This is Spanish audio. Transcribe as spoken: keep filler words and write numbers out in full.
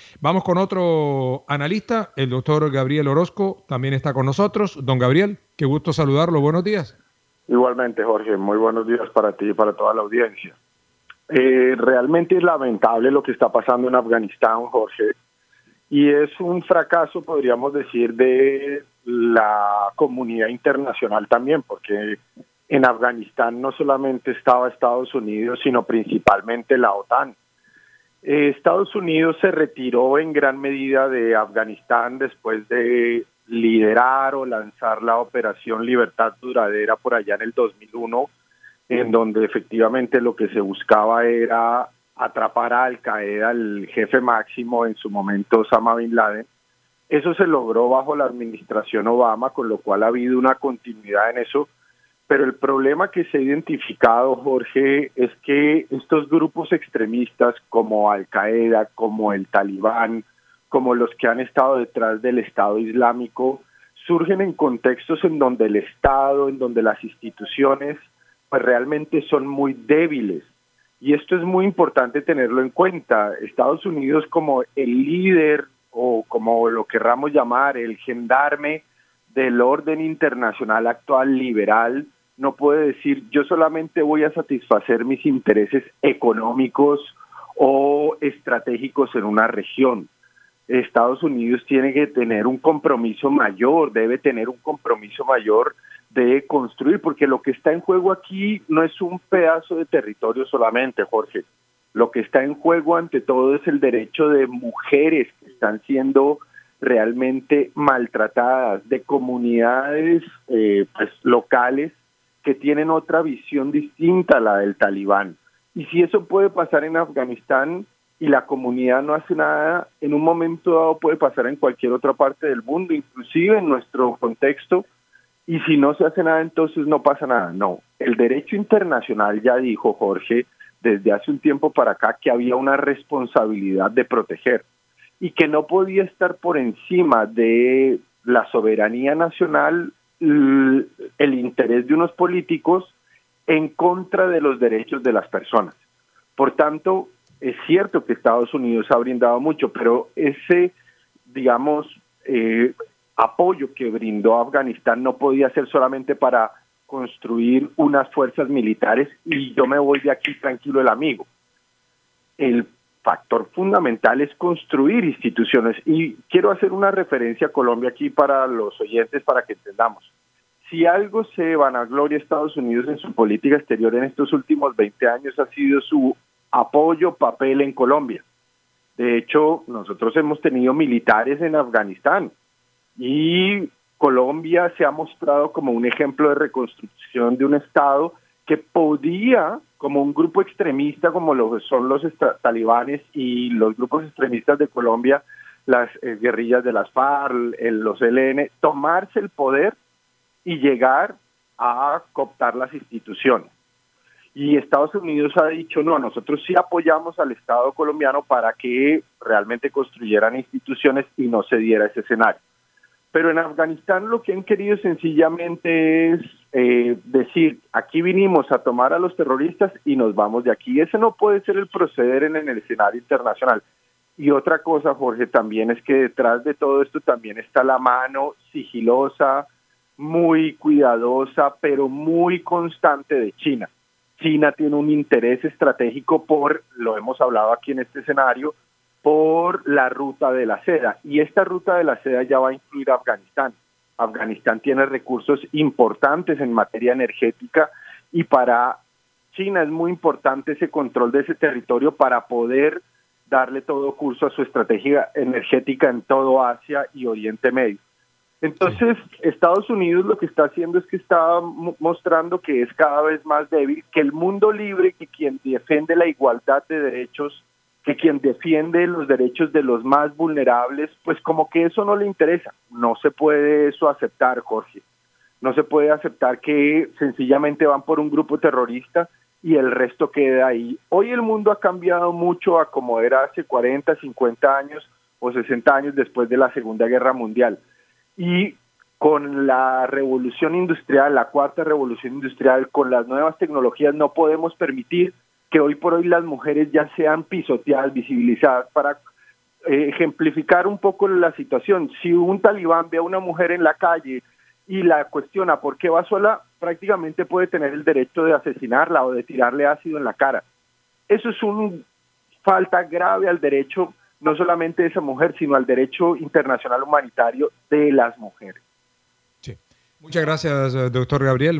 Vamos con otro analista, el doctor Gabriel Orozco, también está con nosotros. Don Gabriel, qué gusto saludarlo, buenos días. Igualmente, Jorge, muy buenos días para ti y para toda la audiencia. Eh, realmente es lamentable lo que está pasando en Afganistán, Jorge, y es un fracaso, podríamos decir, de la comunidad internacional también, porque en Afganistán no solamente estaba Estados Unidos, sino principalmente la OTAN. Eh, Estados Unidos se retiró en gran medida de Afganistán después de liderar o lanzar la Operación Libertad Duradera por allá en el dos mil uno, en donde efectivamente lo que se buscaba era atrapar a Al Qaeda, el jefe máximo en su momento, Osama Bin Laden. Eso se logró bajo la administración Obama, con lo cual ha habido una continuidad en eso. Pero el problema que se ha identificado, Jorge, es que estos grupos extremistas como Al Qaeda, como el Talibán, como los que han estado detrás del Estado Islámico, surgen en contextos en donde el Estado, en donde las instituciones, pues realmente son muy débiles. Y esto es muy importante tenerlo en cuenta. Estados Unidos, como el líder o como lo querramos llamar, el gendarme del orden internacional actual liberal, no puede decir yo solamente voy a satisfacer mis intereses económicos o estratégicos en una región. Estados Unidos tiene que tener un compromiso mayor, debe tener un compromiso mayor de construir, porque lo que está en juego aquí no es un pedazo de territorio solamente, Jorge. Lo que está en juego ante todo es el derecho de mujeres que están siendo realmente maltratadas, de comunidades eh, pues, locales que tienen otra visión distinta a la del Talibán. Y si eso puede pasar en Afganistán y la comunidad no hace nada, en un momento dado puede pasar en cualquier otra parte del mundo, inclusive en nuestro contexto, y si no se hace nada, entonces no pasa nada. No, el derecho internacional ya dijo, Jorge, desde hace un tiempo para acá, que había una responsabilidad de proteger y que no podía estar por encima de la soberanía nacional el interés de unos políticos en contra de los derechos de las personas. Por tanto, es cierto que Estados Unidos ha brindado mucho, pero ese, digamos, eh, apoyo que brindó a Afganistán no podía ser solamente para construir unas fuerzas militares y yo me voy de aquí tranquilo el amigo. El factor fundamental es construir instituciones, y quiero hacer una referencia a Colombia aquí para los oyentes para que entendamos. Si algo se vanagloria Estados Unidos en su política exterior en estos últimos veinte años ha sido su apoyo, papel en Colombia. De hecho, nosotros hemos tenido militares en Afganistán y Colombia se ha mostrado como un ejemplo de reconstrucción de un Estado que podía, como un grupo extremista como lo son los talibanes y los grupos extremistas de Colombia, las eh, guerrillas de las FARC, el, los E L N, tomarse el poder y llegar a cooptar las instituciones. Y Estados Unidos ha dicho, no, nosotros sí apoyamos al Estado colombiano para que realmente construyeran instituciones y no se diera ese escenario. Pero en Afganistán lo que han querido sencillamente es eh, decir, aquí vinimos a tomar a los terroristas y nos vamos de aquí. Ese no puede ser el proceder en, en el escenario internacional. Y otra cosa, Jorge, también es que detrás de todo esto también está la mano sigilosa, muy cuidadosa, pero muy constante de China. China tiene un interés estratégico por, lo hemos hablado aquí en este escenario, por la ruta de la seda. Y esta ruta de la seda ya va a incluir a Afganistán. Afganistán tiene recursos importantes en materia energética y para China es muy importante ese control de ese territorio para poder darle todo curso a su estrategia energética en todo Asia y Oriente Medio. Entonces, Estados Unidos lo que está haciendo es que está mostrando que es cada vez más débil, que el mundo libre, que quien defiende la igualdad de derechos, que quien defiende los derechos de los más vulnerables, pues como que eso no le interesa. No se puede eso aceptar, Jorge. No se puede aceptar que sencillamente van por un grupo terrorista y el resto queda ahí. Hoy el mundo ha cambiado mucho a como era hace cuarenta, cincuenta años o sesenta años después de la Segunda Guerra Mundial. Y con la revolución industrial, la cuarta revolución industrial, con las nuevas tecnologías, no podemos permitir que hoy por hoy las mujeres ya sean pisoteadas, visibilizadas para eh, ejemplificar un poco la situación. Si un talibán ve a una mujer en la calle y la cuestiona por qué va sola, prácticamente puede tener el derecho de asesinarla o de tirarle ácido en la cara. Eso es una falta grave al derecho, no solamente de esa mujer, sino al derecho internacional humanitario de las mujeres. Sí. Muchas gracias, doctor Gabriel.